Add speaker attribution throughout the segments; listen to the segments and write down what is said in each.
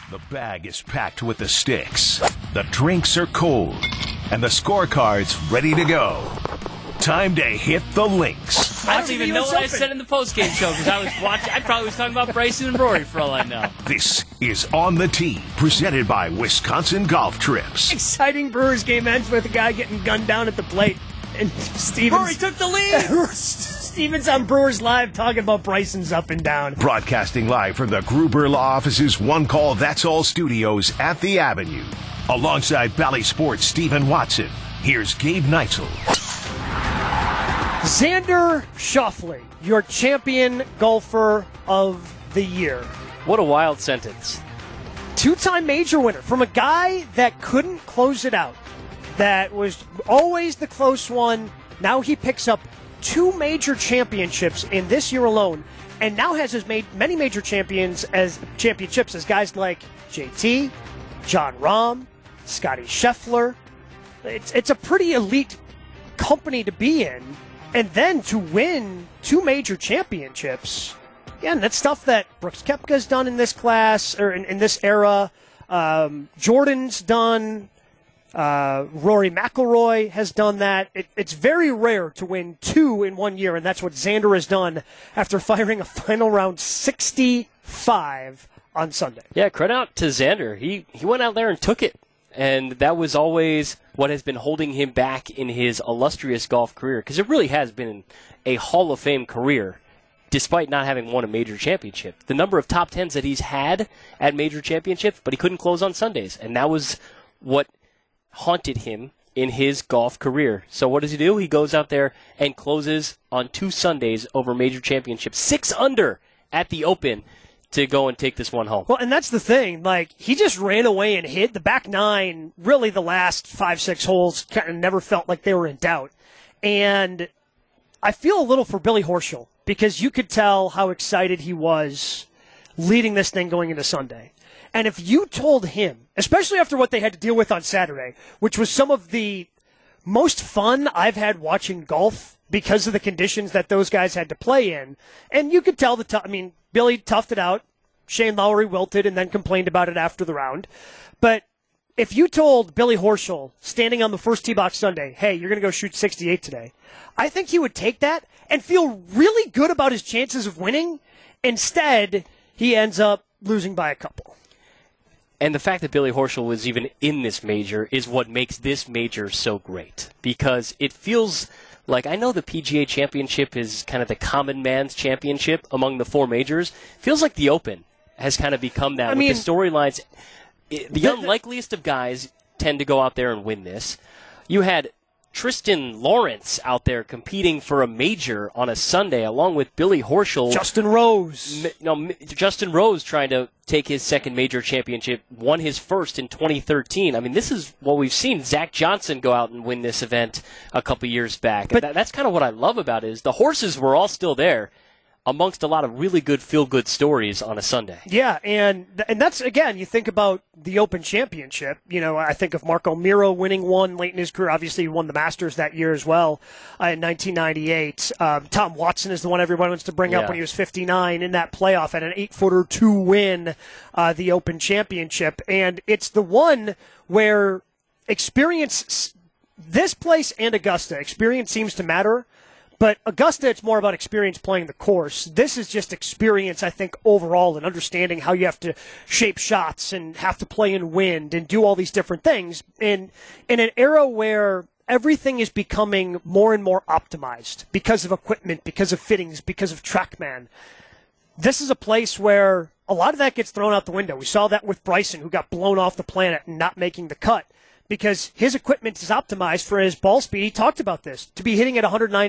Speaker 1: The bag is packed with the sticks, the drinks are cold, and the scorecards ready to go. Time to hit the links.
Speaker 2: I don't even know what I said in the postgame show because I probably was talking about Bryson and Rory for all I know.
Speaker 1: This is On the Tee, presented by Wisconsin Golf Trips.
Speaker 3: Exciting Brewers game ends with a guy getting gunned down at the plate. And Stevens,
Speaker 2: Rory took the lead!
Speaker 3: Stevens on Brewers Live talking about Bryson's up and down.
Speaker 1: Broadcasting live from the Gruber Law Office's One Call That's All studios at the Avenue. Alongside Bally Sports' Stephen Watson, here's Gabe Neitzel.
Speaker 3: Xander Schauffele, your champion golfer of the year.
Speaker 2: What a wild sentence.
Speaker 3: Two-time major winner from a guy that couldn't close it out, that was always the close one. Now he picks up 2 major championships in this year alone, and now has many major championships as guys like JT, Jon Rahm, Scotty Scheffler. It's a pretty elite company to be in, and then to win 2 major championships. Yeah, and that's stuff that Brooks Koepka's done in this class, or in this era. Jordan's done. Rory McIlroy has done that. It's very rare to win 2 in 1 year, and that's what Xander has done after firing a final round 65 on Sunday.
Speaker 2: Yeah, credit out to Xander. He went out there and took it, and that was always what has been holding him back in his illustrious golf career, because it really has been a Hall of Fame career, despite not having won a major championship. The number of top 10s that he's had at major championships, but he couldn't close on Sundays, and that was what haunted him in his golf career. So what does he do? He goes out there and closes on 2 Sundays over major championships, 6 under at the Open, to go and take this one home.
Speaker 3: Well, and that's the thing. Like, he just ran away and hit. The back 9, really the last 5-6 holes kind of never felt like they were in doubt. And I feel a little for Billy Horschel, because you could tell how excited he was leading this thing going into Sunday. And if you told him, especially after what they had to deal with on Saturday, which was some of the most fun I've had watching golf because of the conditions that those guys had to play in, and you could tell Billy toughed it out. Shane Lowry wilted and then complained about it after the round. But if you told Billy Horschel, standing on the first tee box Sunday, hey, you're going to go shoot 68 today, I think he would take that and feel really good about his chances of winning. Instead, he ends up losing by a couple.
Speaker 2: And the fact that Billy Horschel was even in this major is what makes this major so great. Because it feels like, I know the PGA Championship is kind of the common man's championship among the 4 majors. Feels like the Open has kind of become that. With the storylines, the unlikeliest of guys tend to go out there and win this. You had Tristan Lawrence out there competing for a major on a Sunday, along with Billy Horschel.
Speaker 3: Justin Rose.
Speaker 2: Justin Rose trying to take his second major championship, won his first in 2013. I mean, this is what we've seen. Zach Johnson go out and win this event a couple years back. But that's kind of what I love about it, is the horses were all still there, amongst a lot of really good feel-good stories on a Sunday.
Speaker 3: Yeah, and that's, again, you think about the Open Championship. I think of Mark O'Meara winning one late in his career. Obviously, he won the Masters that year as well in 1998. Tom Watson is the one everyone wants to bring up when he was 59 in that playoff at an 8-footer to win the Open Championship. And it's the one where experience, this place and Augusta, experience seems to matter. But Augusta, it's more about experience playing the course. This is just experience, I think, overall, and understanding how you have to shape shots and have to play in wind and do all these different things. And in an era where everything is becoming more and more optimized because of equipment, because of fittings, because of TrackMan, this is a place where a lot of that gets thrown out the window. We saw that with Bryson, who got blown off the planet and not making the cut, because his equipment is optimized for his ball speed. He talked about this, to be hitting at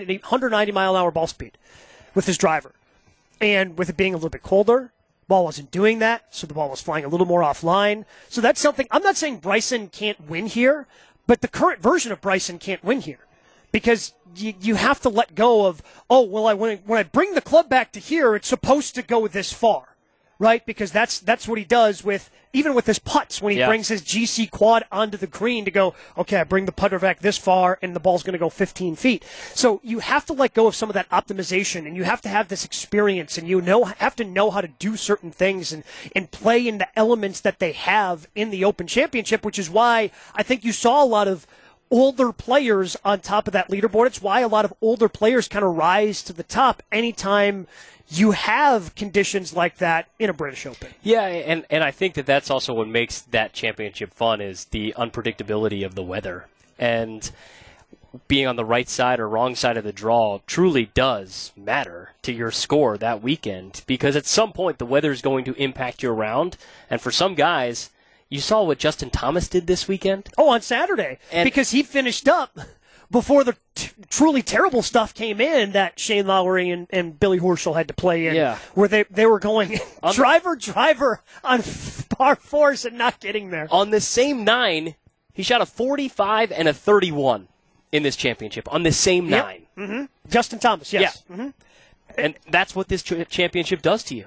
Speaker 3: 190 mile an hour ball speed with his driver. And with it being a little bit colder, ball wasn't doing that, so the ball was flying a little more offline. So that's something, I'm not saying Bryson can't win here, but the current version of Bryson can't win here. Because you have to let go of, when I bring the club back to here, it's supposed to go this far. right? Because that's what he does even with his putts when he brings his GC quad onto the green to go, okay, I bring the putter back this far and the ball's going to go 15 feet. So you have to let go of some of that optimization, and you have to have this experience, and have to know how to do certain things and play in the elements that they have in the Open Championship, which is why I think you saw a lot of older players on top of that leaderboard. It's why a lot of older players kind of rise to the top anytime you have conditions like that in a British Open.
Speaker 2: Yeah, and I think that's also what makes that championship fun is the unpredictability of the weather. And being on the right side or wrong side of the draw truly does matter to your score that weekend, because at some point the weather is going to impact your round. And for some guys, you saw what Justin Thomas did this weekend.
Speaker 3: Oh, on Saturday. Because he finished up before the truly terrible stuff came in that Shane Lowry and Billy Horschel had to play in, where they were going driver on par fours and not getting there.
Speaker 2: On the same 9, he shot a 45 and a 31 in this championship, on the same 9.
Speaker 3: Mm-hmm. Justin Thomas, yes. Yeah. Mm-hmm.
Speaker 2: And that's what this championship does to you.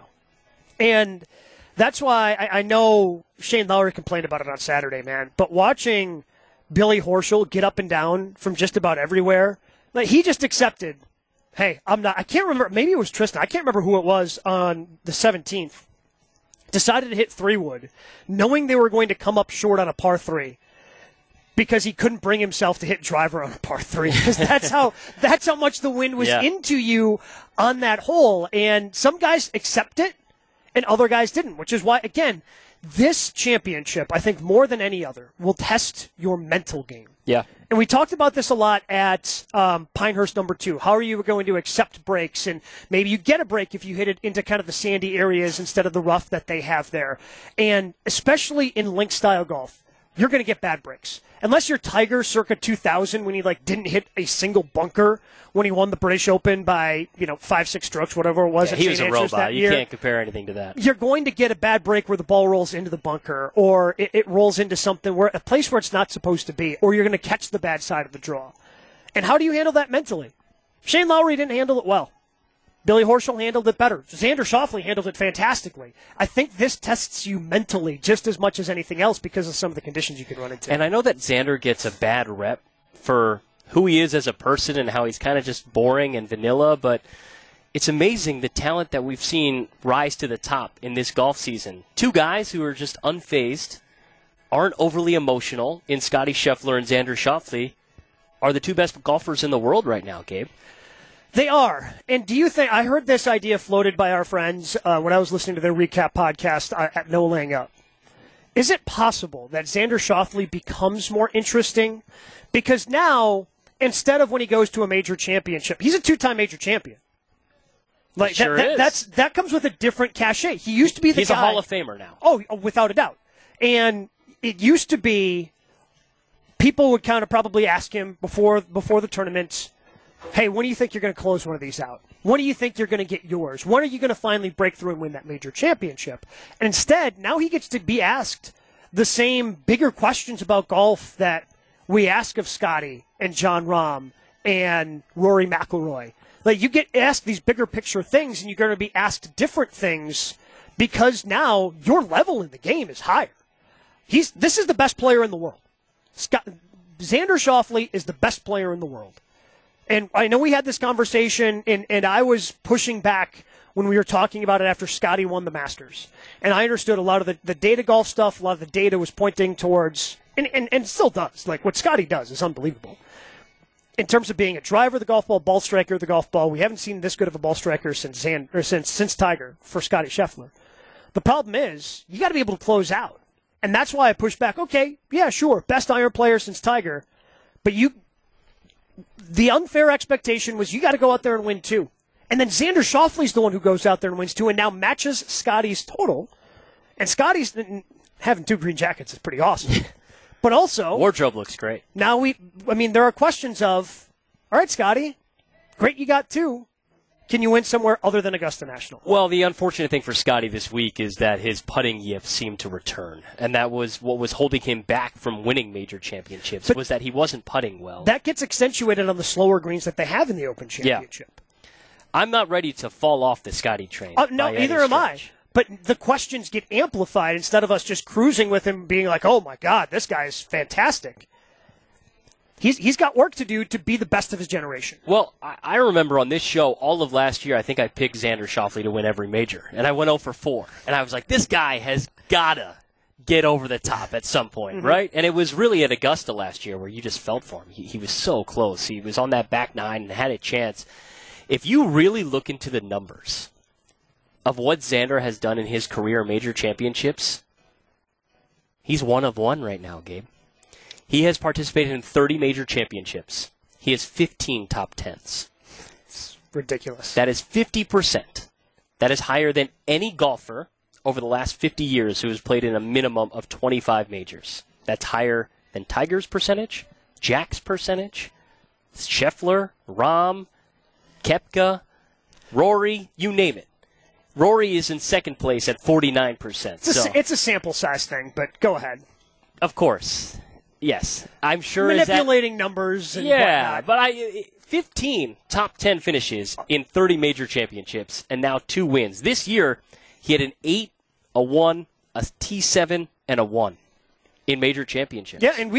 Speaker 3: And that's why I know Shane Lowry complained about it on Saturday, man, but watching Billy Horschel get up and down from just about everywhere, like he just accepted, hey, I can't remember, maybe it was Tristan, I can't remember who it was on the 17th, decided to hit 3-wood, knowing they were going to come up short on a par 3, because he couldn't bring himself to hit driver on a par 3, because that's how much the wind was into you on that hole. And some guys accept it, and other guys didn't, which is why, again, this championship, I think more than any other, will test your mental game.
Speaker 2: Yeah.
Speaker 3: And we talked about this a lot at Pinehurst number 2. How are you going to accept breaks? And maybe you get a break if you hit it into kind of the sandy areas instead of the rough that they have there. And especially in link-style golf, you're going to get bad breaks. Unless you're Tiger circa 2000 when he didn't hit a single bunker when he won the British Open by 5-6 strokes, whatever it was.
Speaker 2: Yeah, he was a robot. You can't compare anything to that.
Speaker 3: You're going to get a bad break where the ball rolls into the bunker, or it rolls into a place where it's not supposed to be, or you're going to catch the bad side of the draw. And how do you handle that mentally? Shane Lowry didn't handle it well. Billy Horschel handled it better. Xander Schauffele handled it fantastically. I think this tests you mentally just as much as anything else because of some of the conditions you can run into.
Speaker 2: And I know that Xander gets a bad rep for who he is as a person and how he's kind of just boring and vanilla, but it's amazing the talent that we've seen rise to the top in this golf season. 2 guys who are just unfazed, aren't overly emotional in Scottie Scheffler and Xander Schauffele, are the 2 best golfers in the world right now, Gabe.
Speaker 3: They are. And do you think, I heard this idea floated by our friends when I was listening to their recap podcast at No Laying Up. Is it possible that Xander Schauffele becomes more interesting? Because now, instead of when he goes to a major championship, he's a 2-time major champion. Like
Speaker 2: sure
Speaker 3: that comes with a different cachet. He used to be the guy.
Speaker 2: He's a Hall of Famer now.
Speaker 3: Oh, without a doubt. And it used to be people would kind of probably ask him before the tournament, hey, when do you think you're going to close one of these out? When do you think you're going to get yours? When are you going to finally break through and win that major championship? And instead, now he gets to be asked the same bigger questions about golf that we ask of Scotty and Jon Rahm and Rory McIlroy. Like, you get asked these bigger picture things, and you're going to be asked different things because now your level in the game is higher. This is the best player in the world. Xander Schauffele is the best player in the world. And I know we had this conversation, and I was pushing back when we were talking about it after Scotty won the Masters. And I understood a lot of the data golf stuff, a lot of the data was pointing towards, and still does, like what Scotty does is unbelievable. In terms of being a driver of the golf ball striker of the golf ball, we haven't seen this good of a ball striker since Tiger for Scottie Scheffler. The problem is, you got to be able to close out. And that's why I push back. Okay, yeah, sure, best iron player since Tiger. But the unfair expectation was you got to go out there and win too. And then Xander Schauffele's the one who goes out there and wins too and now matches Scotty's total. And Scotty's having 2 green jackets is pretty awesome. But also,
Speaker 2: wardrobe looks great.
Speaker 3: Now there are questions of, all right, Scotty, great you got 2. Can you win somewhere other than Augusta National?
Speaker 2: Well, the unfortunate thing for Scotty this week is that his putting yips seemed to return. And that was what was holding him back from winning major championships, was that he wasn't putting well.
Speaker 3: That gets accentuated on the slower greens that they have in the Open Championship.
Speaker 2: Yeah. I'm not ready to fall off the Scotty train.
Speaker 3: No, neither am I. but the questions get amplified instead of us just cruising with him being like, oh, my God, this guy is fantastic. He's got work to do to be the best of his generation.
Speaker 2: Well, I remember on this show all of last year, I think I picked Xander Schauffele to win every major, and I went 0 for 4. And I was like, this guy has got to get over the top at some point, right? And it was really at Augusta last year where you just felt for him. He was so close. He was on that back nine and had a chance. If you really look into the numbers of what Xander has done in his career major championships, he's 1 of 1 right now, Gabe. He has participated in 30 major championships. He has 15 top 10s.
Speaker 3: It's ridiculous.
Speaker 2: That is 50%. That is higher than any golfer over the last 50 years who has played in a minimum of 25 majors. That's higher than Tiger's percentage, Jack's percentage, Scheffler, Rahm, Koepka, Rory, you name it. Rory is in second place at 49%.
Speaker 3: It's a sample size thing, but go ahead.
Speaker 2: Of course. Yes. I'm sure
Speaker 3: manipulating numbers and whatnot.
Speaker 2: But 15 top 10 finishes in 30 major championships and now 2 wins. This year, he had an 8, a 1, a T7, and a 1 in major championships.
Speaker 3: Yeah, and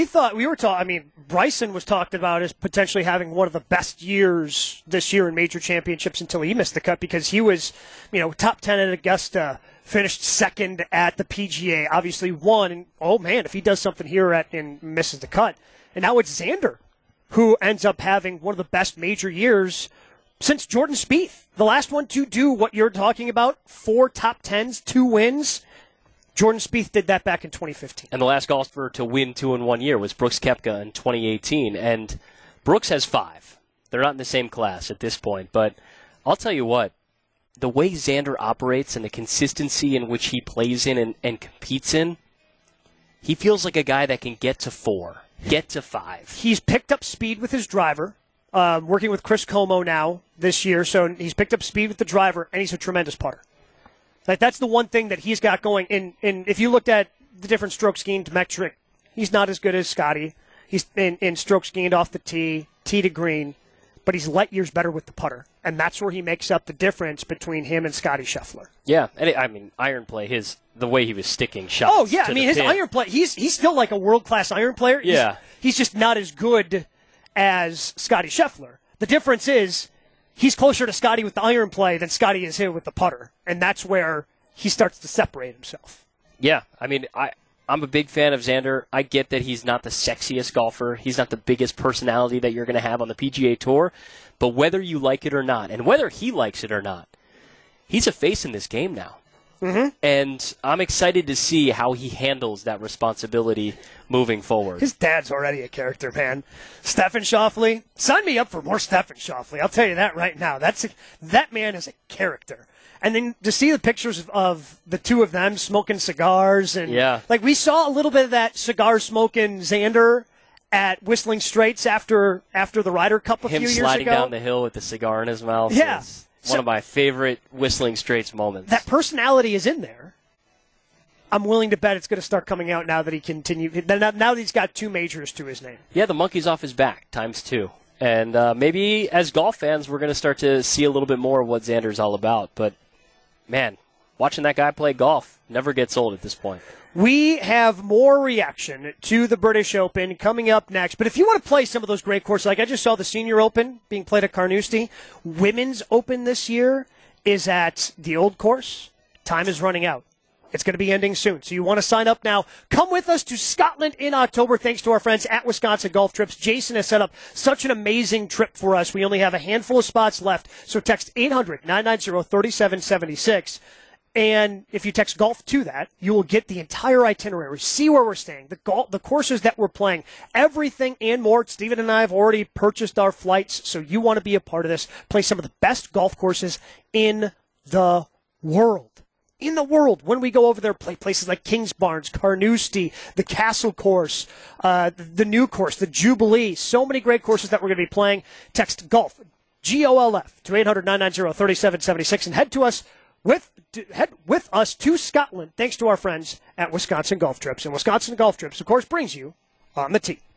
Speaker 3: Bryson was talked about as potentially having one of the best years this year in major championships until he missed the cut because he was, top 10 at Augusta, finished second at the PGA, obviously won, and oh man, if he does something here and misses the cut. And now it's Xander, who ends up having one of the best major years since Jordan Spieth. The last one to do what you're talking about, 4 top 10s, 2 wins. Jordan Spieth did that back in 2015.
Speaker 2: And the last golfer to win 2 in 1 year was Brooks Koepka in 2018. And Brooks has 5. They're not in the same class at this point. But I'll tell you what, the way Xander operates and the consistency in which he plays in and competes in, he feels like a guy that can get to 4, get to 5.
Speaker 3: He's picked up speed with his driver, working with Chris Como now this year. So he's picked up speed with the driver, and he's a tremendous putter. Like that's the one thing that he's got going. And if you looked at the different strokes gained metric, he's not as good as Scotty. He's in strokes gained off the tee to green, but he's light years better with the putter. And that's where he makes up the difference between him and Scotty Scheffler.
Speaker 2: Yeah, and iron play, the way he was sticking shots.
Speaker 3: Oh, yeah, his
Speaker 2: pin.
Speaker 3: iron play, he's still like a world-class iron player.
Speaker 2: Yeah.
Speaker 3: He's just not as good as Scotty Scheffler. The difference is he's closer to Scotty with the iron play than Scotty is here with the putter. And that's where he starts to separate himself.
Speaker 2: Yeah, I'm a big fan of Xander. I get that he's not the sexiest golfer. He's not the biggest personality that you're going to have on the PGA Tour. But whether you like it or not, and whether he likes it or not, he's a face in this game now. Mm-hmm. And I'm excited to see how he handles that responsibility moving forward.
Speaker 3: His dad's already a character, man. Stephen Schauffele, sign me up for more Stephen Schauffele. I'll tell you that right now. That man is a character. And then to see the pictures of the two of them smoking cigars, and we saw a little bit of that cigar smoking Xander at Whistling Straits after the Ryder Cup a few years ago.
Speaker 2: Him sliding down the hill with the cigar in his mouth.
Speaker 3: Yeah.
Speaker 2: Is one of my favorite Whistling Straits moments.
Speaker 3: That personality is in there. I'm willing to bet it's going to start coming out now that he now that he's got 2 majors to his name.
Speaker 2: Yeah, the monkey's off his back ×2. And maybe as golf fans, we're going to start to see a little bit more of what Xander's all about. But, man, watching that guy play golf never gets old at this point.
Speaker 3: We have more reaction to the British Open coming up next. But if you want to play some of those great courses, like I just saw the Senior Open being played at Carnoustie, Women's Open this year is at the Old Course. Time is running out. It's going to be ending soon. So you want to sign up now. Come with us to Scotland in October thanks to our friends at Wisconsin Golf Trips. Jason has set up such an amazing trip for us. We only have a handful of spots left. So text 800-990-3776. And if you text golf to that, you will get the entire itinerary. See where we're staying, the courses that we're playing, everything and more. Steven and I have already purchased our flights, so you want to be a part of this. Play some of the best golf courses in the world. When we go over there, play places like Kingsbarns, Carnoustie, the Castle Course, the new course, the Jubilee. So many great courses that we're going to be playing. Text golf, GOLF, to 800-990-3776 and head with us to Scotland, thanks to our friends at Wisconsin Golf Trips. And Wisconsin Golf Trips, of course, brings you On the Tee.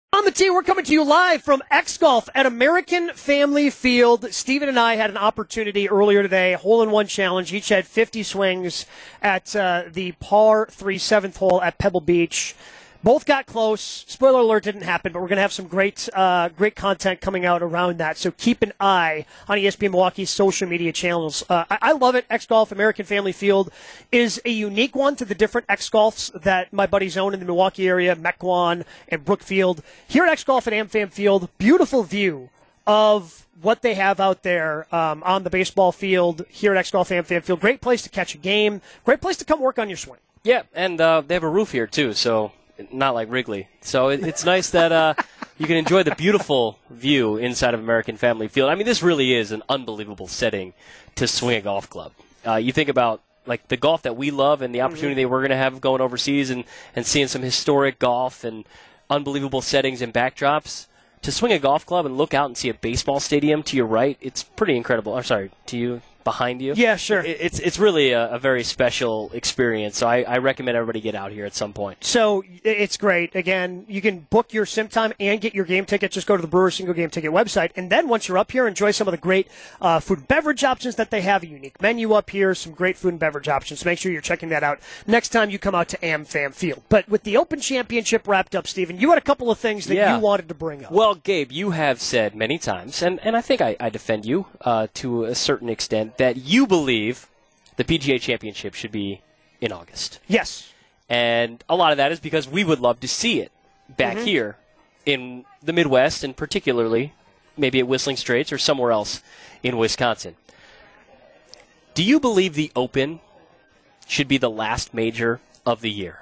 Speaker 3: On the tee, we're coming to you live from X Golf at American Family Field. Steven and I had an opportunity earlier today, hole-in-one challenge. Each had 50 swings at the par 3 7th hole at Pebble Beach. Both got close. Spoiler alert, didn't happen, but we're going to have some great content coming out around that. So keep an eye on ESPN Milwaukee's social media channels. I love it. X Golf American Family Field is a unique one to the different X Golfs that my buddies own in the Milwaukee area, Mequon and Brookfield. Here at X Golf at AmFam Field, beautiful view of what they have out there on the baseball field here at X Golf AmFam Field. Great place to catch a game. Great place to come work on your swing.
Speaker 2: Yeah, and they have a roof here, too, so not like Wrigley. So it's nice that you can enjoy the beautiful view inside of American Family Field. I mean, this really is an unbelievable setting to swing a golf club. You think about like the golf that we love and the opportunity we're going to have going overseas and seeing some historic golf and unbelievable settings and backdrops. To swing a golf club and look out and see a baseball stadium to your right, it's pretty incredible. I'm sorry, to you, behind you?
Speaker 3: Yeah, sure.
Speaker 2: It's really a very special experience, so I recommend everybody get out here at some point.
Speaker 3: So it's great. Again, you can book your sim time and get your game ticket. Just go to the Brewers Single Game Ticket website. And then once you're up here, enjoy some of the great food and beverage options that they have. A unique menu up here, some great food and beverage options. So make sure you're checking that out next time you come out to AmFam Field. But with the Open Championship wrapped up, Stephen, you had a couple of things that you wanted to bring up.
Speaker 2: Well, Gabe, you have said many times, and I think I defend you to a certain extent, that you believe the PGA Championship should be in August.
Speaker 3: Yes.
Speaker 2: And a lot of that is because we would love to see it back here in the Midwest, and particularly maybe at Whistling Straits or somewhere else in Wisconsin. Do you believe the Open should be the last major of the year?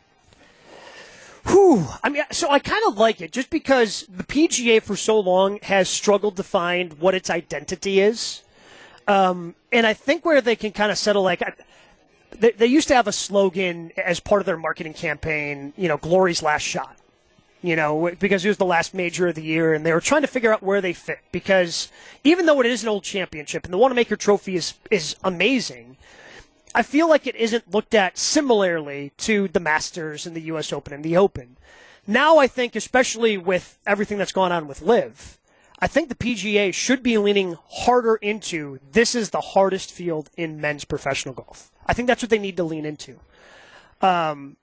Speaker 3: Whew. I mean, so I kind of like it just because the PGA for so long has struggled to find what its identity is. And I think where they can kind of settle, like, they used to have a slogan as part of their marketing campaign, Glory's last shot, because it was the last major of the year, and they were trying to figure out where they fit, because even though it is an old championship, and the Wanamaker Trophy is amazing, I feel like it isn't looked at similarly to the Masters and the U.S. Open and the Open. Now I think, especially with everything that's gone on with LIV, I think the PGA should be leaning harder into this is the hardest field in men's professional golf. I think that's what they need to lean into. But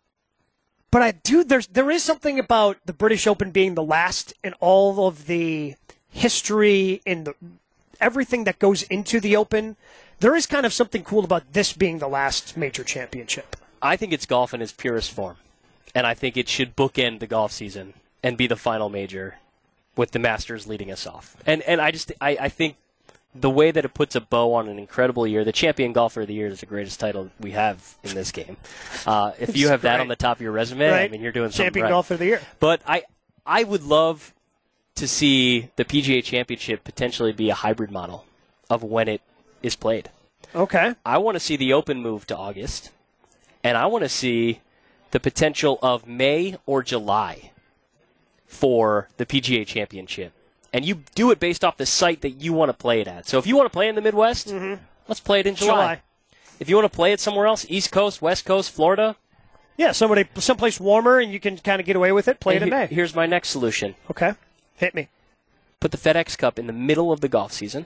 Speaker 3: there is something about the British Open being the last and all of the history and everything that goes into the Open. There is kind of something cool about this being the last major championship.
Speaker 2: I think it's golf in its purest form, and I think it should bookend the golf season and be the final major, with the Masters leading us off. And I think the way that it puts a bow on an incredible year, the Champion Golfer of the Year is the greatest title we have in this game. If you have that on the top of your resume,
Speaker 3: right.
Speaker 2: I mean, you're doing something
Speaker 3: Champion
Speaker 2: right.
Speaker 3: Golfer of the Year.
Speaker 2: But I would love to see the PGA Championship potentially be a hybrid model of when it is played.
Speaker 3: Okay.
Speaker 2: I want to see the Open move to August, and I want to see the potential of May or July for the PGA Championship. And you do it based off the site that you want to play it at. So if you want to play in the Midwest, let's play it in July. If you want to play it somewhere else, East Coast, West Coast, Florida.
Speaker 3: Yeah, someplace warmer and you can kind of get away with it, play it in May.
Speaker 2: Here's my next solution.
Speaker 3: Okay. Hit me.
Speaker 2: Put the FedEx Cup in the middle of the golf season,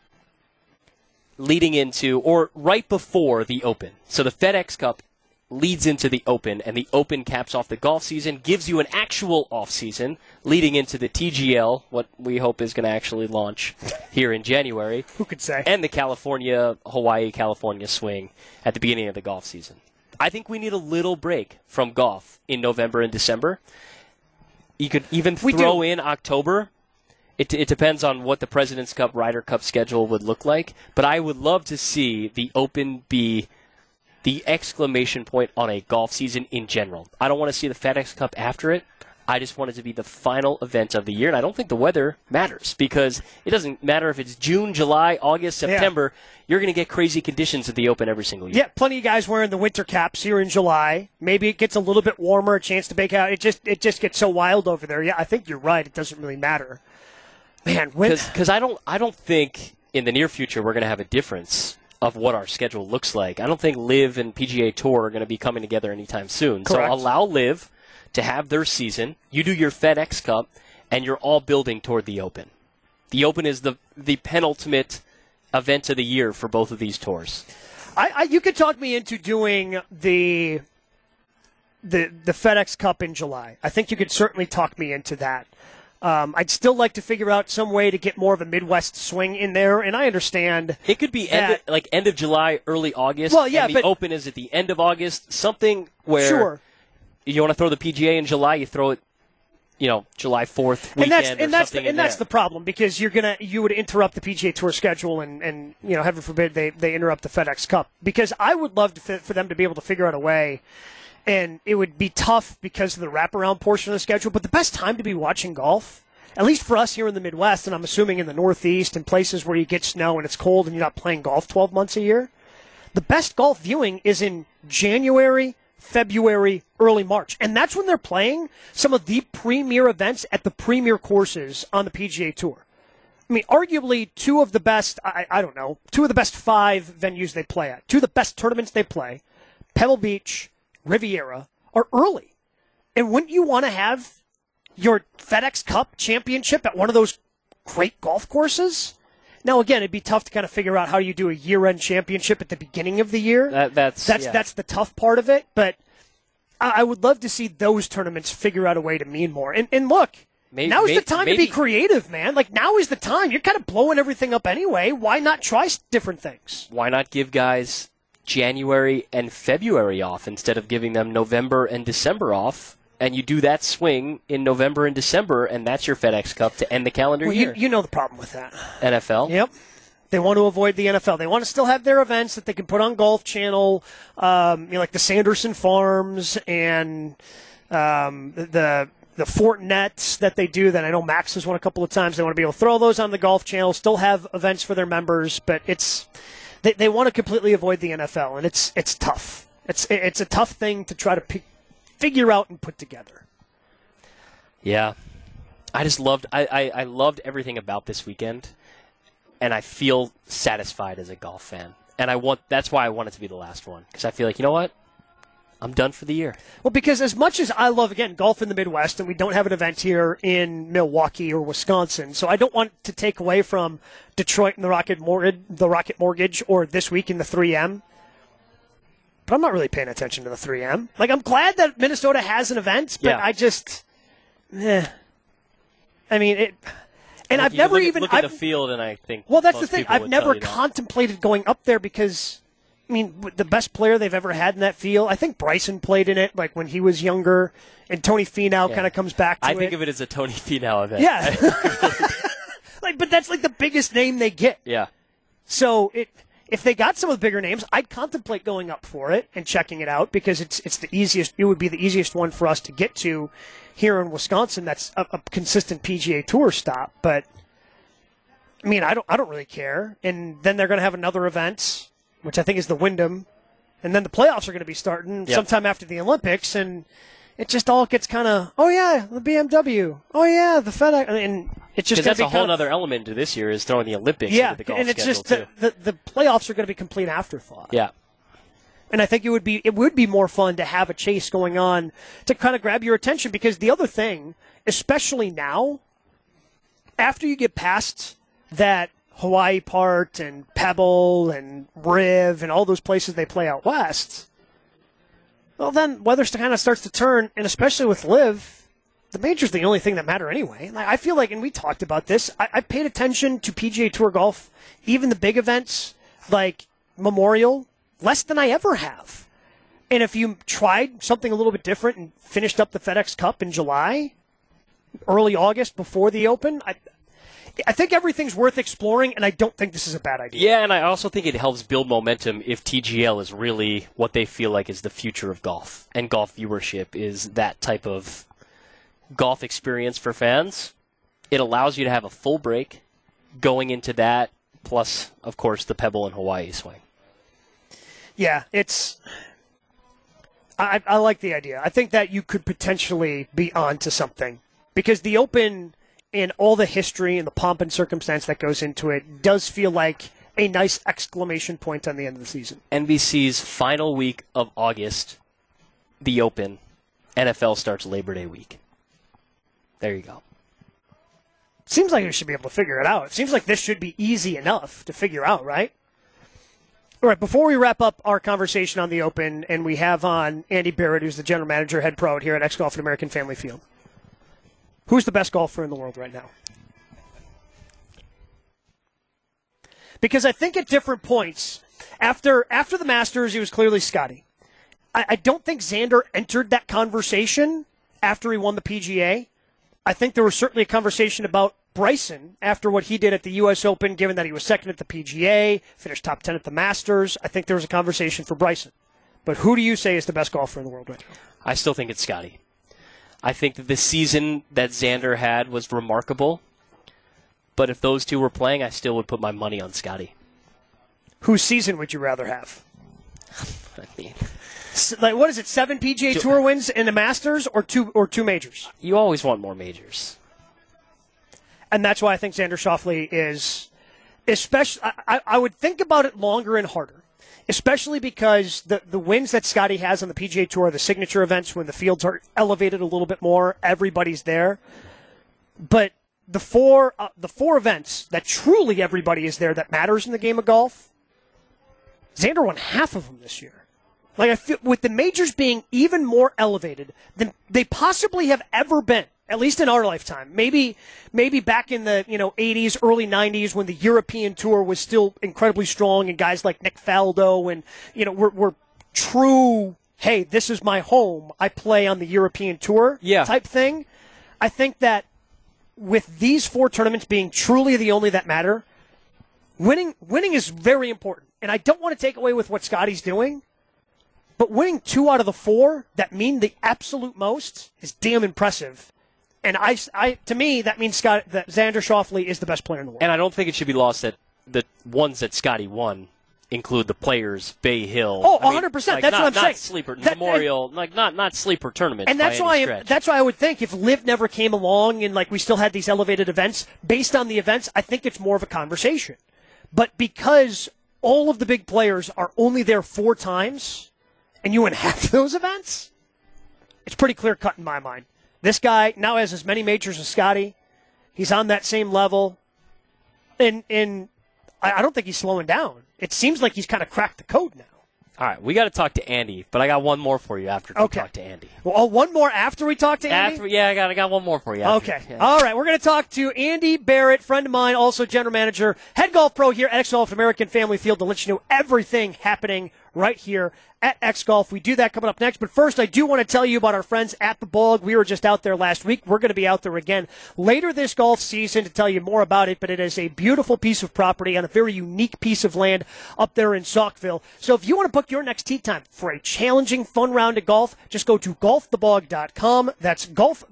Speaker 2: leading into or right before the Open. So the FedEx Cup leads into the Open, and the Open caps off the golf season, gives you an actual off-season, leading into the TGL, what we hope is going to actually launch here in January.
Speaker 3: Who could say?
Speaker 2: And the Hawaii-California swing at the beginning of the golf season. I think we need a little break from golf in November and December. You could even throw in October. It depends on what the President's Cup, Ryder Cup schedule would look like, but I would love to see the Open be the exclamation point on a golf season in general. I don't want to see the FedEx Cup after it. I just want it to be the final event of the year, and I don't think the weather matters because it doesn't matter if it's June, July, August, September. Yeah. You're going to get crazy conditions at the Open every single year.
Speaker 3: Yeah, plenty of guys wearing the winter caps here in July. Maybe it gets a little bit warmer, a chance to bake out. It just gets so wild over there. Yeah, I think you're right. It doesn't really matter. Man,
Speaker 2: because I don't think in the near future we're going to have a difference of what our schedule looks like. I don't think LIV and PGA Tour are going to be coming together anytime soon.
Speaker 3: Correct.
Speaker 2: So allow LIV to have their season. You do your FedEx Cup, and you're all building toward the Open. The Open is the penultimate event of the year for both of these tours.
Speaker 3: You could talk me into doing the FedEx Cup in July. I think you could certainly talk me into that. I'd still like to figure out some way to get more of a Midwest swing in there, and I understand
Speaker 2: it could be end of July, early August.
Speaker 3: Well, yeah,
Speaker 2: and the Open is at the end of August. Something where you want to throw the PGA in July, you throw it, July 4th weekend
Speaker 3: and that's the problem, because you would interrupt the PGA Tour schedule, and heaven forbid they interrupt the FedEx Cup, because I would love for them to be able to figure out a way. And it would be tough because of the wraparound portion of the schedule. But the best time to be watching golf, at least for us here in the Midwest, and I'm assuming in the Northeast and places where you get snow and it's cold and you're not playing golf 12 months a year, the best golf viewing is in January, February, early March. And that's when they're playing some of the premier events at the premier courses on the PGA Tour. I mean, arguably two of the best 5 venues they play at, 2 of the best tournaments they play, Pebble Beach, Riviera, are early. And wouldn't you want to have your FedEx Cup championship at one of those great golf courses? Now, again, it'd be tough to kind of figure out how you do a year-end championship at the beginning of the year. That's the tough part of it. But I would love to see those tournaments figure out a way to mean more. And look, now's the time to be creative, man. Like, now is the time. You're kind of blowing everything up anyway. Why not try different things?
Speaker 2: Why not give guys January and February off instead of giving them November and December off, and you do that swing in November and December, and that's your FedEx Cup to end the calendar year.
Speaker 3: You know the problem with that.
Speaker 2: NFL?
Speaker 3: Yep. They want to avoid the NFL. They want to still have their events that they can put on Golf Channel, like the Sanderson Farms and the Fort Nets that they do that I know Max has won a couple of times. They want to be able to throw those on the Golf Channel, still have events for their members, but They want to completely avoid the NFL, and it's tough. It's a tough thing to try to figure out and put together.
Speaker 2: Yeah, I just loved I loved everything about this weekend, and I feel satisfied as a golf fan. And that's why I want it to be the last one, because I feel like, you know what? I'm done for the year.
Speaker 3: Well, because as much as I love, again, golf in the Midwest, and we don't have an event here in Milwaukee or Wisconsin, so I don't want to take away from Detroit and the Rocket Mortgage, or this week in the 3M. But I'm not really paying attention to the 3M. Like, I'm glad that Minnesota has an event, but I just, I mean, it. And I've never
Speaker 2: look at the field, and I think.
Speaker 3: Well, that's the thing. I've never contemplated going up there because, I mean, the best player they've ever had in that field, I think Bryson played in it, like when he was younger, and Tony Finau kind of comes back to it.
Speaker 2: I think of it as a Tony Finau event.
Speaker 3: Yeah. But that's like the biggest name they get.
Speaker 2: Yeah.
Speaker 3: So if they got some of the bigger names, I'd contemplate going up for it and checking it out, because it's the easiest. It would be the easiest one for us to get to here in Wisconsin. That's a consistent PGA Tour stop. But I mean, I don't really care. And then they're going to have another event, which I think is the Wyndham, and then the playoffs are going to be starting sometime after the Olympics, and it just all gets kind of, oh yeah, the BMW, oh yeah, the FedEx, and it's just
Speaker 2: that's a whole other element to this year is throwing the Olympics into the golf
Speaker 3: and it's
Speaker 2: schedule
Speaker 3: just the playoffs are going to be complete afterthought.
Speaker 2: Yeah.
Speaker 3: And I think it would be more fun to have a chase going on to kind of grab your attention, because the other thing, especially now, after you get past that Hawaii part and Pebble and Riv and all those places they play out west, well, then weather kind of starts to turn, and especially with Liv, the major's the only thing that matter anyway. Like, I feel like, and we talked about this, I paid attention to PGA Tour golf, even the big events like Memorial, less than I ever have. And if you tried something a little bit different and finished up the FedEx Cup in July, early August before the Open, I think everything's worth exploring, and I don't think this is a bad idea.
Speaker 2: Yeah, and I also think it helps build momentum if TGL is really what they feel like is the future of golf, and golf viewership is that type of golf experience for fans. It allows you to have a full break going into that, plus, of course, the Pebble and Hawaii swing.
Speaker 3: Yeah, I like the idea. I think that you could potentially be onto something, because the Open and all the history and the pomp and circumstance that goes into it does feel like a nice exclamation point on the end of the season.
Speaker 2: NBC's final week of August, the Open, NFL starts Labor Day week. There you go.
Speaker 3: Seems like we should be able to figure it out. It seems like this should be easy enough to figure out, right? All right, before we wrap up our conversation on the Open, and we have on Andy Barrett, who's the general manager, head pro here at X Golf and American Family Field. Who's the best golfer in the world right now? Because I think at different points, after the Masters, it was clearly Scotty. I don't think Xander entered that conversation after he won the PGA. I think there was certainly a conversation about Bryson after what he did at the U.S. Open, given that he was second at the PGA, finished top 10 at the Masters. I think there was a conversation for Bryson. But who do you say is the best golfer in the world right now?
Speaker 2: I still think it's Scotty. I think that the season that Xander had was remarkable. But if those two were playing, I still would put my money on Scotty.
Speaker 3: Whose season would you rather have?
Speaker 2: I mean,
Speaker 3: like, what is it, 7 PGA Tour wins in the Masters or two majors?
Speaker 2: you always want more majors.
Speaker 3: And that's why I think Xander Schauffele is, especially, I would think about it longer and harder, especially because the wins that Scotty has on the PGA Tour are the signature events when the fields are elevated a little bit more, everybody's there. But the four events that truly everybody is there that matters in the game of golf, Xander won half of them this year. Like, I feel with the majors being even more elevated than they possibly have ever been, at least in our lifetime. Maybe back in the 80s, early 90s, when the European Tour was still incredibly strong, and guys like Nick Faldo and were true. Hey, this is my home. I play on the European Tour type thing. I think that with these 4 tournaments being truly the only that matter, winning is very important. And I don't want to take away with what Scotty's doing, but winning 2 out of the 4 that mean the absolute most is damn impressive. And to me, that means that Xander Schauffele is the best player in the world.
Speaker 2: And I don't think it should be lost that the ones that Scotty won include the Players, Bay Hill.
Speaker 3: Oh, 100%. That's what I'm saying.
Speaker 2: Not sleeper Memorial, not sleeper tournaments.
Speaker 3: And that's why I would think if Liv never came along and we still had these elevated events, based on the events, I think it's more of a conversation. But because all of the big players are only there 4 times, and you win half of those events, it's pretty clear cut in my mind. This guy now has as many majors as Scotty. He's on that same level. And I don't think he's slowing down. It seems like he's kind of cracked the code now.
Speaker 2: All right, we got to talk to Andy, but I got one more for you after we talk to Andy.
Speaker 3: Well, one more after we talk to Andy?
Speaker 2: I got one more for you.
Speaker 3: Okay. Yeah. All right, we're going to talk to Andy Barrett, friend of mine, also general manager, head golf pro here at X Golf American Family Field, to let you know everything happening right here at X Golf. We do that coming up next. But first, I do want to tell you about our friends at the Bog. We were just out there last week. We're going to be out there again later this golf season to tell you more about it. But it is a beautiful piece of property on a very unique piece of land up there in Saukville. So if you want to book your next tee time for a challenging, fun round of golf, just go to golfthebog.com. That's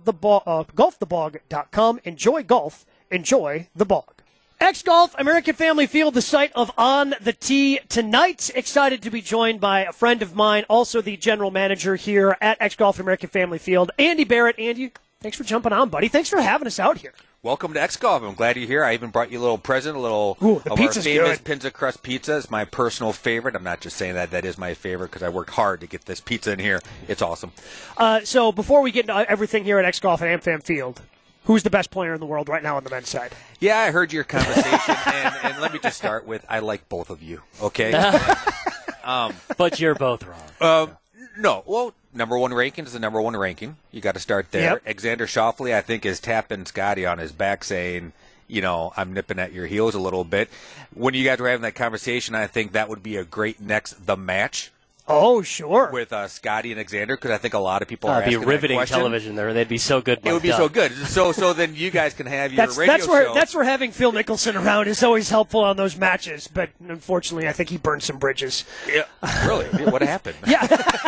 Speaker 3: golfthebog.com. Enjoy golf. Enjoy the Bog. X Golf, American Family Field, the site of On the Tee tonight. Excited to be joined by a friend of mine, also the general manager here at X Golf, American Family Field, Andy Barrett. Andy, thanks for jumping on, buddy. Thanks for having us out here.
Speaker 4: Welcome to X Golf. I'm glad you're here. I even brought you a little present, the
Speaker 3: our
Speaker 4: famous
Speaker 3: good.
Speaker 4: Pizza Crust pizza. It's my personal favorite. I'm not just saying that. That is my favorite because I worked hard to get this pizza in here. It's awesome.
Speaker 3: So before we get into everything here at X Golf and AmFam Field, who's the best player in the world right now on the men's side?
Speaker 4: Yeah, I heard your conversation, and let me just start with I like both of you, okay?
Speaker 2: But you're both wrong.
Speaker 4: No. Well, number 1 ranking is the number 1 ranking. You got to start there.
Speaker 3: Yep.
Speaker 4: Xander Schauffele, I think, is tapping Scotty on his back saying, I'm nipping at your heels a little bit. When you guys were having that conversation, I think that would be a great the match.
Speaker 3: Oh, sure.
Speaker 4: With Scotty and Xander, because I think a lot of people are asking
Speaker 2: It'd be riveting
Speaker 4: that question.
Speaker 2: television there. They'd be so good.
Speaker 4: It would be so good. So then you guys can have your radio show.
Speaker 3: That's where having Phil Mickelson around is always helpful on those matches. But unfortunately, I think he burned some bridges.
Speaker 4: Yeah, really? What happened?
Speaker 3: Yeah.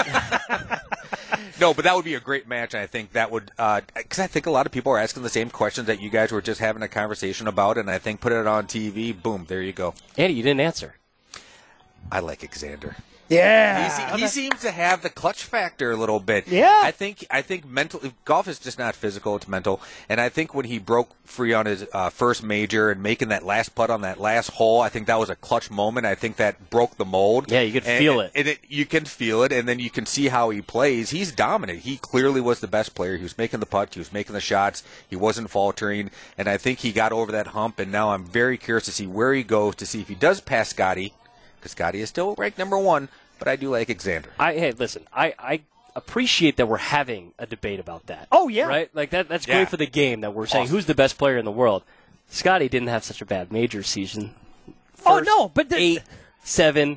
Speaker 4: No, but that would be a great match, and I think that would because I think a lot of people are asking the same questions that you guys were just having a conversation about, and I think put it on TV, boom, there you go.
Speaker 2: Andy, you didn't answer.
Speaker 4: I like Xander.
Speaker 3: Yeah.
Speaker 4: He seems to have the clutch factor a little bit.
Speaker 3: Yeah.
Speaker 4: I think mentally, golf is just not physical, it's mental. And I think when he broke free on his first major and making that last putt on that last hole, I think that was a clutch moment. I think that broke the mold.
Speaker 2: Yeah, you could feel it.
Speaker 4: And you can feel it, and then you can see how he plays. He's dominant. He clearly was the best player. He was making the putt. He was making the shots. He wasn't faltering. And I think he got over that hump, and now I'm very curious to see where he goes, to see if he does pass Scotty, because Scotty is still ranked number 1, but I do like Xander.
Speaker 2: Hey, listen, I appreciate that we're having a debate about that.
Speaker 3: Oh, yeah.
Speaker 2: Right? Like, that's great for the game that we're saying who's the best player in the world. Scotty didn't have such a bad major season.
Speaker 3: Oh, no, but
Speaker 2: 8, 7,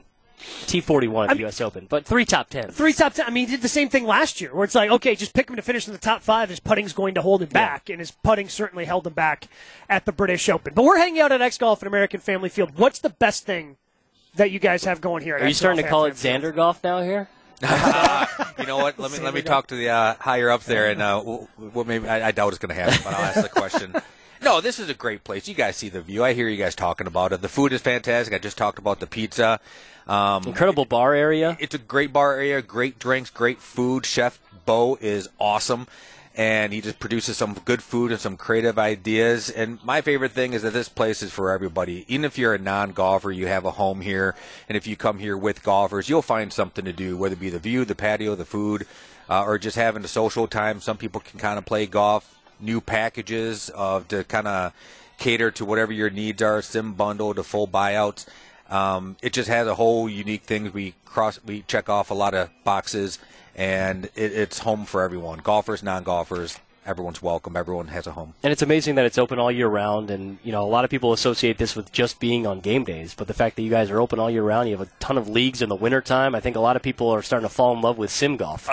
Speaker 2: T41 at the U.S. Open, but 3 top 10.
Speaker 3: 3 top 10. I mean, he did the same thing last year, where it's like, okay, just pick him to finish in the top 5. His putting's going to hold him back, and his putting certainly held him back at the British Open. But we're hanging out at X Golf at American Family Field. What's the best thing that you guys have going here?
Speaker 2: Are you starting to call it Xander Golf now here?
Speaker 4: You know what? Let me talk to the higher up there, and maybe I doubt it's going to happen, but I'll ask the question. No, this is a great place. You guys see the view. I hear you guys talking about it. The food is fantastic. I just talked about the pizza.
Speaker 2: Incredible bar area.
Speaker 4: It's a great bar area, great drinks, great food. Chef Bo is awesome, and he just produces some good food and some creative ideas. And my favorite thing is that this place is for everybody. Even if you're a non-golfer, you have a home here, and if you come here with golfers, you'll find something to do, whether it be the view, the patio, the food, or just having a social time. Some people can kind of play golf. New packages to kind of cater to whatever your needs are, sim bundle to full buyouts. It just has a whole unique thing. We check off a lot of boxes, and it's home for everyone. Golfers, non-golfers, everyone's welcome. Everyone has a home.
Speaker 2: And it's amazing that it's open all year round. And, a lot of people associate this with just being on game days. But the fact that you guys are open all year round, you have a ton of leagues in the wintertime. I think a lot of people are starting to fall in love with sim golf.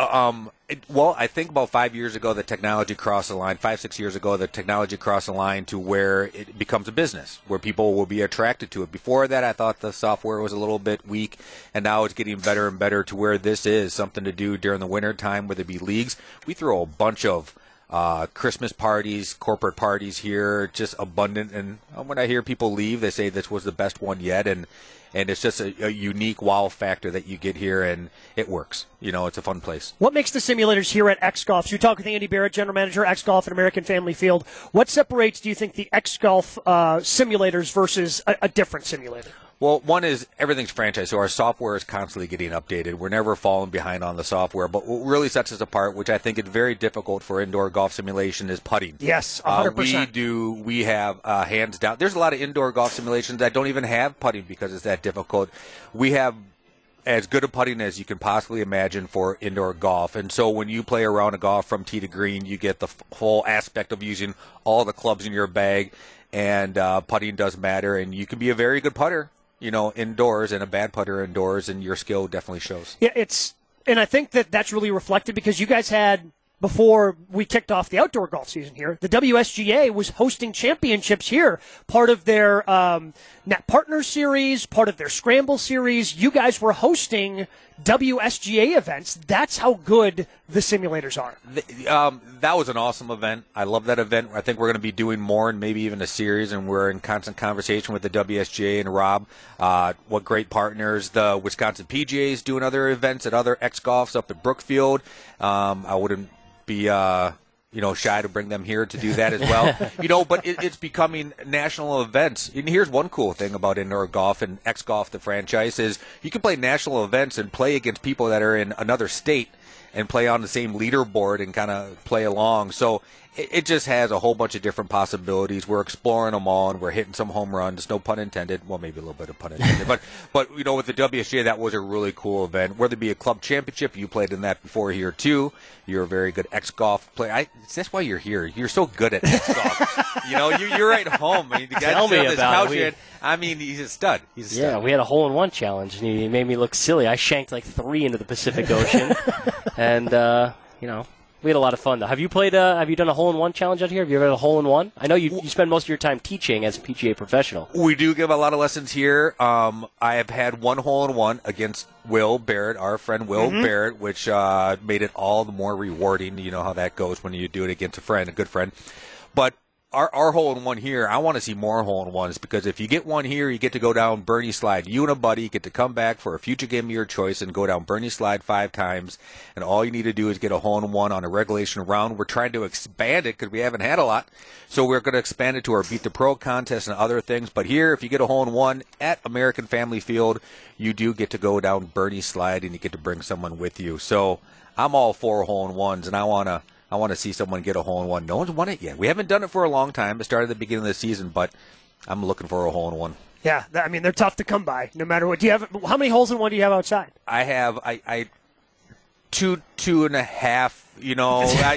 Speaker 4: Well, I think about 5 years ago, the technology crossed the line. 5-6 years ago, the technology crossed the line to where it becomes a business, where people will be attracted to it. Before that, I thought the software was a little bit weak, and now it's getting better and better to where this is something to do during the winter time, whether it be leagues. We throw a bunch of Christmas parties, corporate parties here, just abundant. And when I hear people leave, they say this was the best one yet, and it's just a unique wow factor that you get here, and it works. It's a fun place.
Speaker 3: What makes the simulators here at X Golf? So you talk with Andy Barrett, General Manager, X Golf at American Family Field. What separates, do you think, the X Golf simulators versus a different simulator?
Speaker 4: Well, one is everything's franchise, so our software is constantly getting updated. We're never falling behind on the software. But what really sets us apart, which I think is very difficult for indoor golf simulation, is putting.
Speaker 3: Yes, 100%.
Speaker 4: We have hands down. There's a lot of indoor golf simulations that don't even have putting because it's that difficult. We have as good a putting as you can possibly imagine for indoor golf. And so when you play around a golf from tee to green, you get the whole aspect of using all the clubs in your bag, and putting does matter. And you can be a very good putter, indoors, and a bad putter indoors, and your skill definitely shows.
Speaker 3: Yeah, and I think that's really reflected because you guys had, before we kicked off the outdoor golf season here, the WSGA was hosting championships here, part of their Net Partner Series, part of their Scramble Series. You guys were hosting WSGA events. That's how good the simulators are.
Speaker 4: That was an awesome event. I love that event. I think we're going to be doing more and maybe even a series, and we're in constant conversation with the WSGA and Rob. What great partners. The Wisconsin PGA is doing other events at other X Golfs up at Brookfield. I wouldn't be shy to bring them here to do that as well. But it's becoming national events. And here's one cool thing about indoor golf and X Golf, the franchise, is you can play national events and play against people that are in another state and play on the same leaderboard and kind of play along. So it just has a whole bunch of different possibilities. We're exploring them all, and we're hitting some home runs. No pun intended. Well, maybe a little bit of pun intended. but with the WSGA, that was a really cool event. Whether it be a club championship, you played in that before here too. You're a very good X Golf player. That's why you're here. You're so good at X Golf. You're right home. I mean, the guy
Speaker 2: Tell me about
Speaker 4: it. He's a stud. He's a stud.
Speaker 2: Yeah, we had a hole-in-one challenge, and he made me look silly. I shanked like 3 into the Pacific Ocean, and we had a lot of fun, though. Have you done a hole-in-one challenge out here? Have you ever had a hole-in-one? I know you spend most of your time teaching as a PGA professional.
Speaker 4: We do give a lot of lessons here. I have had one hole-in-one against Will Barrett, our friend Will Barrett, which made it all the more rewarding. You know how that goes when you do it against a good friend. But our hole-in-one here, I want to see more hole-in-ones, because if you get one here, you get to go down Bernie Slide. You and a buddy get to come back for a future game of your choice and go down Bernie Slide 5 times, and all you need to do is get a hole-in-one on a regulation round. We're trying to expand it because we haven't had a lot, so we're going to expand it to our Beat the Pro contest and other things. But here, if you get a hole-in-one at American Family Field, you do get to go down Bernie Slide, and you get to bring someone with you. So I'm all for hole-in-ones, and I want to see someone get a hole-in-one. No one's won it yet. We haven't done it for a long time. It started at the beginning of the season, but I'm looking for a hole-in-one.
Speaker 3: Yeah, I mean, they're tough to come by, no matter what. Do you have? How many holes in one do you have outside?
Speaker 4: I have two and a half. You know,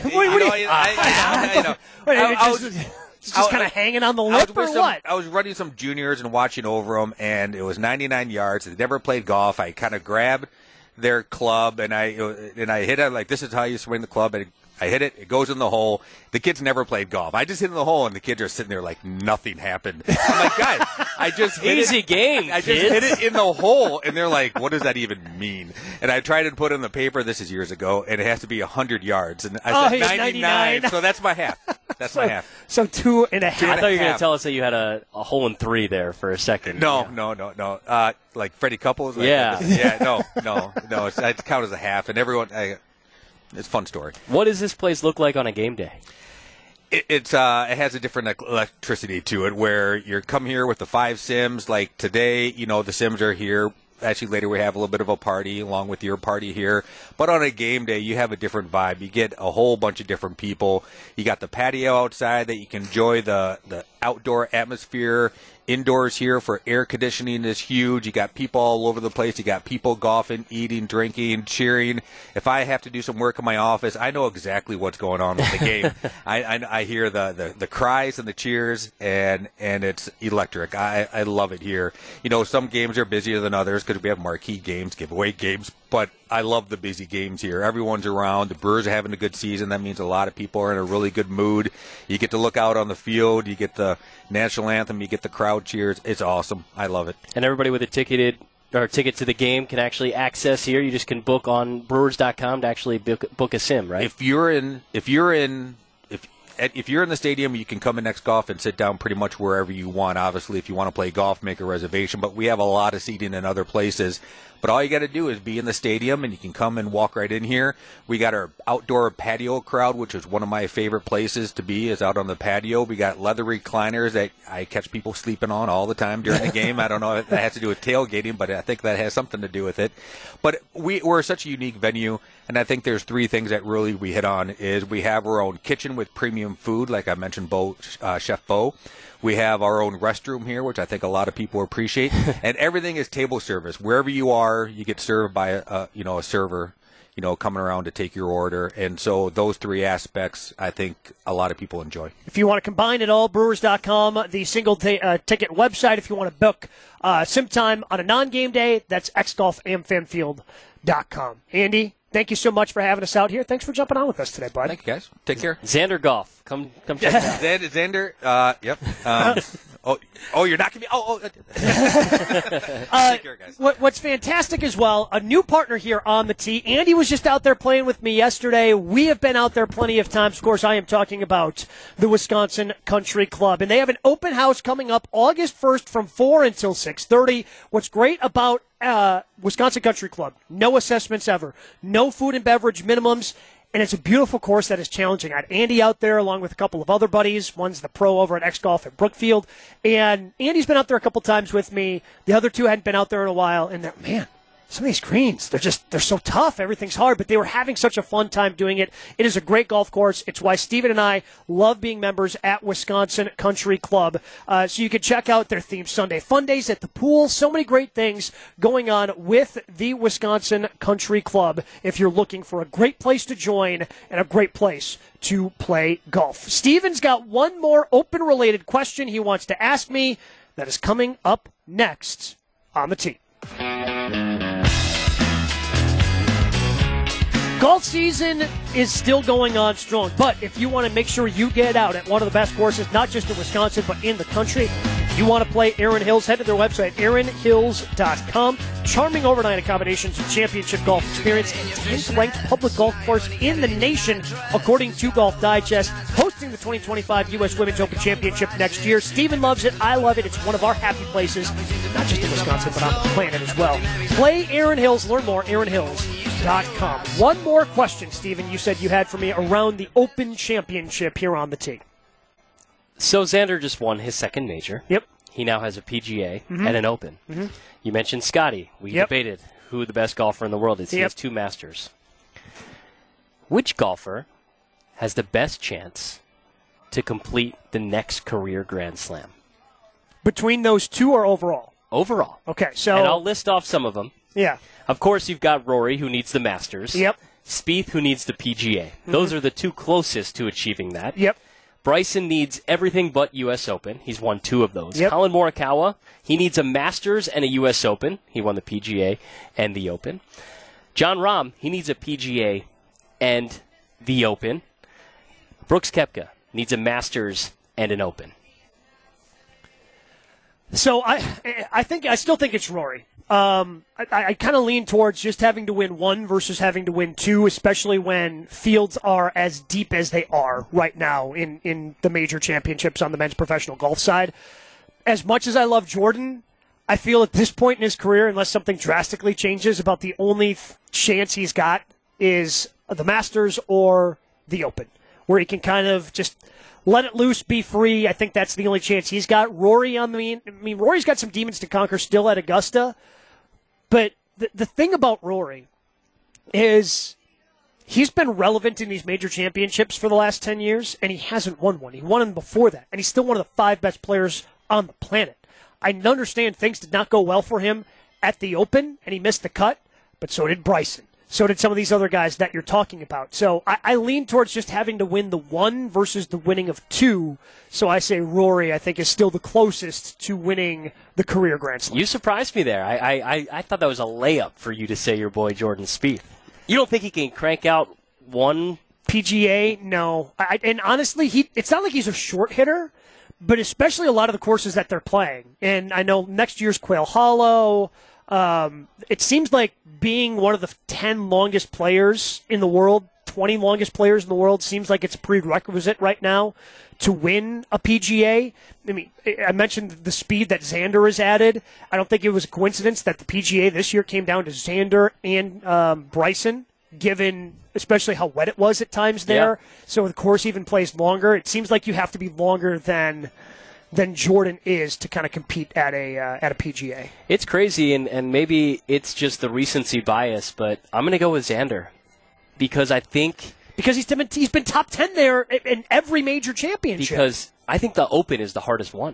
Speaker 3: It's just kind of hanging on the lip, or what?
Speaker 4: I was running some juniors and watching over them, and it was 99 yards. They never played golf. I kind of grabbed their club, and I hit it like, this is how you swing the club, and I hit it. It goes in the hole. The kids never played golf. I just hit in the hole, and the kids are sitting there like nothing happened. I'm like, guys, I just hit
Speaker 2: easy
Speaker 4: it.
Speaker 2: game.
Speaker 4: I just hit it in the hole, and they're like, what does that even mean? And I tried to put in the paper. This is years ago, and it has to be 100 yards. And I said 99. So that's my half. That's my half.
Speaker 3: So 2.5.
Speaker 2: I thought you were going to tell us that you had a hole in 3 there for a second.
Speaker 4: No. Like Freddie Couples. Like,
Speaker 2: yeah.
Speaker 4: No. I count as a half, and everyone. It's a fun story.
Speaker 2: What does this place look like on a game day?
Speaker 4: It has a different electricity to it, where you come here with the 5 Sims. Like today, the Sims are here. Actually, later we have a little bit of a party along with your party here. But on a game day, you have a different vibe. You get a whole bunch of different people. You got the patio outside that you can enjoy the outdoor atmosphere. Indoors here for air conditioning is huge. You got people all over the place. You got people golfing, eating, drinking, cheering. If I have to do some work in my office, I know exactly what's going on with the game. I hear the cries and the cheers, and it's electric. I love it here. Some games are busier than others because we have marquee games, giveaway games, but I love the busy games here. Everyone's around. The Brewers are having a good season. That means a lot of people are in a really good mood. You get to look out on the field. You get the national anthem. You get the crowd cheers. It's awesome. I love it.
Speaker 2: And everybody with a ticket to the game can actually access here. You just can book on Brewers.com to actually book a sim, right?
Speaker 4: If you're in the stadium, you can come in Next Golf and sit down pretty much wherever you want. Obviously, if you want to play golf, make a reservation. But we have a lot of seating in other places. But all you got to do is be in the stadium, and you can come and walk right in here. We got our outdoor patio crowd, which is one of my favorite places to be, is out on the patio. We got leather recliners that I catch people sleeping on all the time during the game. I don't know if that has to do with tailgating, but I think that has something to do with it. But we're such a unique venue, and I think there's 3 things that really we hit on. Is we have our own kitchen with premium food, like I mentioned, Chef Bo. We have our own restroom here, which I think a lot of people appreciate, and everything is table service. Wherever you are, you get served by a server, coming around to take your order. And so those 3 aspects, I think a lot of people enjoy.
Speaker 3: If you want to combine it all, Brewers.com, the single ticket website. If you want to book sim time on a non-game day, that's xgolfamfanfield.com. Andy, thank you so much for having us out here. Thanks for jumping on with us today, bud.
Speaker 4: Thank you, guys. Take care.
Speaker 2: Xander Golf. Come check it out.
Speaker 4: Xander, yep. You're not going to be... Take care, guys.
Speaker 3: What's fantastic as well, a new partner here on the tee. Andy was just out there playing with me yesterday. We have been out there plenty of times. Of course, I am talking about the Wisconsin Country Club. And they have an open house coming up August 1st from 4 until 6:30. What's great about Wisconsin Country Club, no assessments ever, no food and beverage minimums, and it's a beautiful course that is challenging. I had Andy out there along with a couple of other buddies. One's the pro over at X Golf at Brookfield, and Andy's been out there a couple times with me. The other 2 hadn't been out there in a while, and man, some of these greens, they're so tough. Everything's hard, but they were having such a fun time doing it. It is a great golf course. It's why Steven and I love being members at Wisconsin Country Club. So you can check out their themed Sunday fun days at the pool. So many great things going on with the Wisconsin Country Club if you're looking for a great place to join and a great place to play golf. Steven's got one more open-related question he wants to ask me that is coming up next on the tee. Golf season is still going on strong, but if you want to make sure you get out at one of the best courses, not just in Wisconsin, but in the country, if you want to play Erin Hills, head to their website, erinhills.com. Charming overnight accommodations and championship golf experience, 10th ranked public golf course in the nation, according to Golf Digest. Hosted hosting the 2025 U.S. Women's Open Championship next year. Steven loves it. I love it. It's one of our happy places, not just in Wisconsin, but on the planet as well. Play Erin Hills. Learn more, erinhills.com. One more question, Steven, you said you had for me around the Open Championship here on the tee.
Speaker 2: So Xander just won his second major.
Speaker 3: Yep.
Speaker 2: He now has a PGA and an Open. Mm-hmm. You mentioned Scotty. We debated who the best golfer in the world is. He has 2 Masters. Which golfer has the best chance to complete the next career Grand Slam?
Speaker 3: Between those two or overall?
Speaker 2: Overall.
Speaker 3: Okay, so...
Speaker 2: And I'll list off some of them.
Speaker 3: Yeah.
Speaker 2: Of course, you've got Rory, who needs the Masters.
Speaker 3: Yep.
Speaker 2: Spieth, who needs the PGA. Mm-hmm. Those are the 2 closest to achieving that.
Speaker 3: Yep.
Speaker 2: Bryson needs everything but U.S. Open. He's won 2 of those.
Speaker 3: Yep.
Speaker 2: Colin Morikawa, he needs a Masters and a U.S. Open. He won the PGA and the Open. Jon Rahm, he needs a PGA and the Open. Brooks Koepka needs a Masters and an Open.
Speaker 3: So I still think it's Rory. I kind of lean towards just having to win 1 versus having to win 2, especially when fields are as deep as they are right now in the major championships on the men's professional golf side. As much as I love Jordan, I feel at this point in his career, unless something drastically changes, about the only chance he's got is the Masters or the Open, where he can kind of just let it loose, be free. I think that's the only chance he's got. Rory, Rory's got some demons to conquer still at Augusta. But the thing about Rory is he's been relevant in these major championships for the last 10 years, and he hasn't won one. He won them before that, and he's still one of the 5 best players on the planet. I understand things did not go well for him at the Open, and he missed the cut, but so did Bryson. So did some of these other guys that you're talking about. So I lean towards just having to win the 1 versus the winning of 2. So I say Rory, I think, is still the closest to winning the career Grand Slam.
Speaker 2: You surprised me there. I thought that was a layup for you to say your boy Jordan Spieth. You don't think he can crank out 1
Speaker 3: PGA? No. And honestly, it's not like he's a short hitter, but especially a lot of the courses that they're playing. And I know next year's Quail Hollow. It seems like being one of the 10 longest players in the world, 20 longest players in the world, seems like it's a prerequisite right now to win a PGA. I mean, I mentioned the speed that Xander has added. I don't think it was a coincidence that the PGA this year came down to Xander and Bryson, given especially how wet it was at times there. Yeah. So the course even plays longer. It seems like you have to be longer than Jordan is to kind of compete at a PGA.
Speaker 2: It's crazy, and maybe it's just the recency bias, but I'm going to go with Xander because I think...
Speaker 3: Because he's been top 10 there in every major championship.
Speaker 2: Because I think the Open is the hardest one.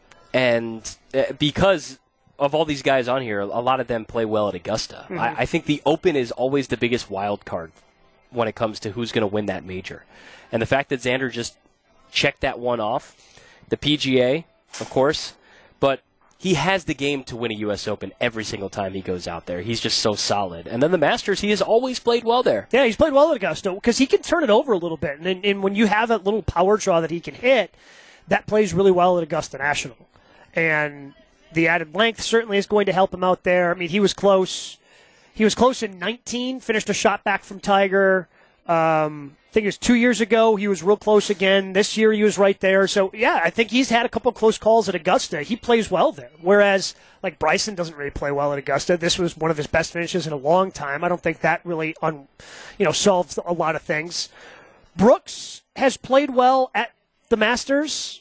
Speaker 2: And because of all these guys on here, a lot of them play well at Augusta. Mm-hmm. I think the Open is always the biggest wild card when it comes to who's going to win that major. And the fact that Xander just checked that one off, the PGA, of course, but he has the game to win a U.S. Open every single time he goes out there. He's just so solid. And then the Masters, he has always played well there.
Speaker 3: Yeah, he's played well at Augusta because he can turn it over a little bit. And when you have that little power draw that he can hit, that plays really well at Augusta National. And the added length certainly is going to help him out there. I mean, he was close. He was close in 19, finished a shot back from Tiger. I think it was 2 years ago. He was real close again. This year he was right there. So, yeah, I think he's had a couple close calls at Augusta. He plays well there. Whereas, like, Bryson doesn't really play well at Augusta. This was one of his best finishes in a long time. I don't think that really solves a lot of things. Brooks has played well at the Masters.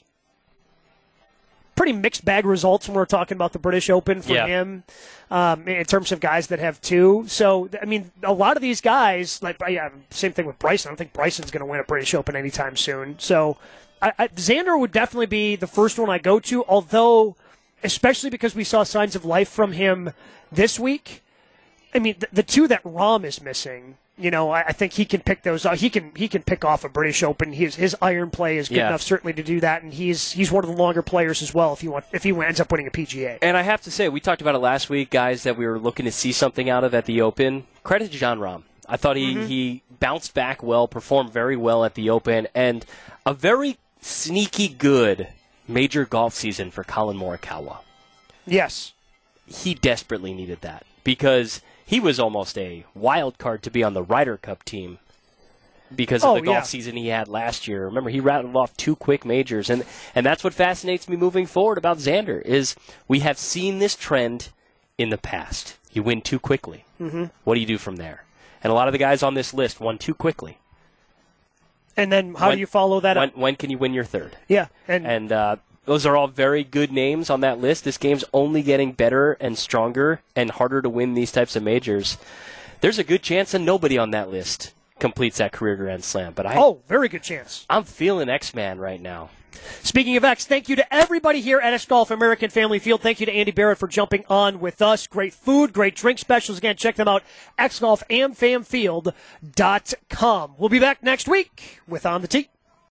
Speaker 3: Pretty mixed bag results when we're talking about the British Open for him in terms of guys that have 2. So, I mean, a lot of these guys, same thing with Bryson. I don't think Bryson's going to win a British Open anytime soon. So, Xander would definitely be the first one I go to, although, especially because we saw signs of life from him this week. I mean, the 2 that Rahm is missing, I think he can pick those up. He can pick off a British Open. His iron play is good enough certainly to do that, and he's one of the longer players as well if he ends up winning a PGA.
Speaker 2: And I have to say, we talked about it last week, guys, that we were looking to see something out of at the Open. Credit to Jon Rahm. I thought he bounced back well, performed very well at the Open, and a very sneaky good major golf season for Colin Morikawa.
Speaker 3: Yes.
Speaker 2: He desperately needed that because he was almost a wild card to be on the Ryder Cup team because of the golf season he had last year. Remember, he rattled off 2 quick majors, and that's what fascinates me moving forward about Xander is we have seen this trend in the past. You win too quickly. Mm-hmm. What do you do from there? And a lot of the guys on this list won too quickly.
Speaker 3: And then how do you follow that up?
Speaker 2: When can you win your third?
Speaker 3: Yeah.
Speaker 2: And those are all very good names on that list. This game's only getting better and stronger and harder to win these types of majors. There's a good chance that nobody on that list completes that career Grand Slam. But
Speaker 3: very good chance.
Speaker 2: I'm feeling X-Man right now.
Speaker 3: Speaking of X, thank you to everybody here at X Golf American Family Field. Thank you to Andy Barrett for jumping on with us. Great food, great drink specials. Again, check them out, xgolfamfamfield.com. We'll be back next week with On the Tee.